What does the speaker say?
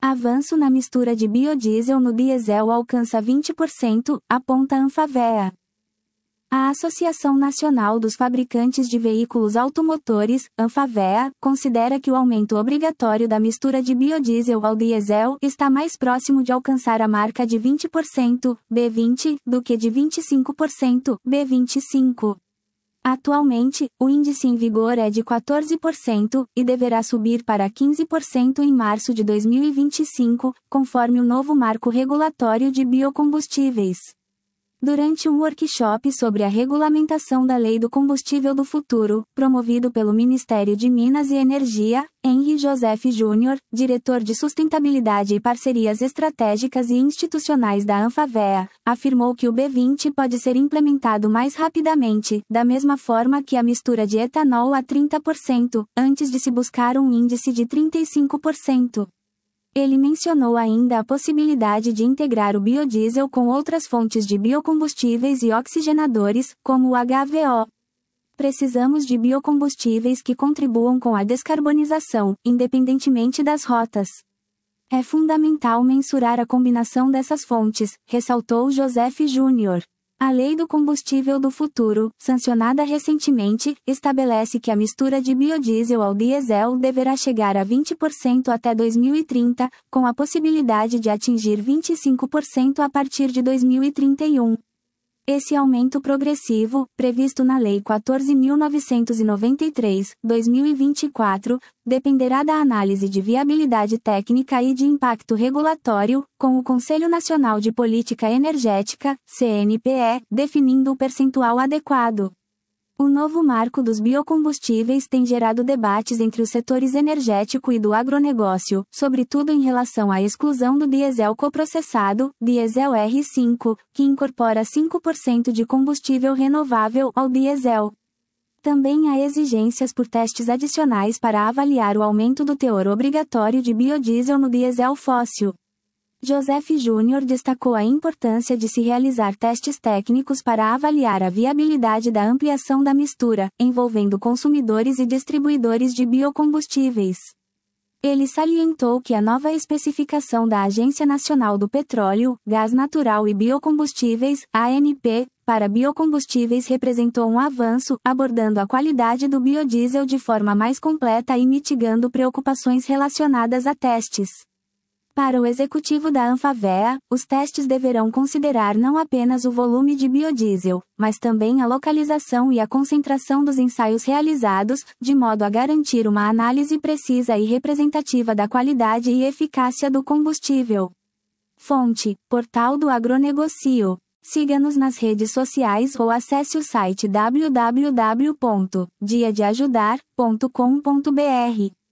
Avanço na mistura de biodiesel no diesel alcança 20%, aponta Anfavea. A Associação Nacional dos Fabricantes de Veículos Automotores, Anfavea, considera que o aumento obrigatório da mistura de biodiesel ao diesel está mais próximo de alcançar a marca de 20%, B20, do que de 25%, B25. Atualmente, o índice em vigor é de 14% e deverá subir para 15% em março de 2025, conforme o novo marco regulatório de biocombustíveis. Durante um workshop sobre a regulamentação da Lei do Combustível do Futuro, promovido pelo Ministério de Minas e Energia, Henry Joseph Jr., diretor de Sustentabilidade e Parcerias Estratégicas e Institucionais da Anfavea, afirmou que o B20 pode ser implementado mais rapidamente, da mesma forma que a mistura de etanol a 30%, antes de se buscar um índice de 35%. Ele mencionou ainda a possibilidade de integrar o biodiesel com outras fontes de biocombustíveis e oxigenadores, como o HVO. Precisamos de biocombustíveis que contribuam com a descarbonização, independentemente das rotas. É fundamental mensurar a combinação dessas fontes, ressaltou Joseph Jr. A Lei do Combustível do Futuro, sancionada recentemente, estabelece que a mistura de biodiesel ao diesel deverá chegar a 20% até 2030, com a possibilidade de atingir 25% a partir de 2031. Esse aumento progressivo, previsto na Lei 14.993, 2024, dependerá da análise de viabilidade técnica e de impacto regulatório, com o Conselho Nacional de Política Energética, CNPE, definindo o percentual adequado. O novo marco dos biocombustíveis tem gerado debates entre os setores energético e do agronegócio, sobretudo em relação à exclusão do diesel coprocessado, diesel R5, que incorpora 5% de combustível renovável ao diesel. Também há exigências por testes adicionais para avaliar o aumento do teor obrigatório de biodiesel no diesel fóssil. Joseph Jr. destacou a importância de se realizar testes técnicos para avaliar a viabilidade da ampliação da mistura, envolvendo consumidores e distribuidores de biocombustíveis. Ele salientou que a nova especificação da Agência Nacional do Petróleo, Gás Natural e Biocombustíveis, ANP, para biocombustíveis representou um avanço, abordando a qualidade do biodiesel de forma mais completa e mitigando preocupações relacionadas a testes. Para o executivo da Anfavea, os testes deverão considerar não apenas o volume de biodiesel, mas também a localização e a concentração dos ensaios realizados, de modo a garantir uma análise precisa e representativa da qualidade e eficácia do combustível. Fonte: Portal do Agronegocio. Siga-nos nas redes sociais ou acesse o site www.diadeajudar.com.br.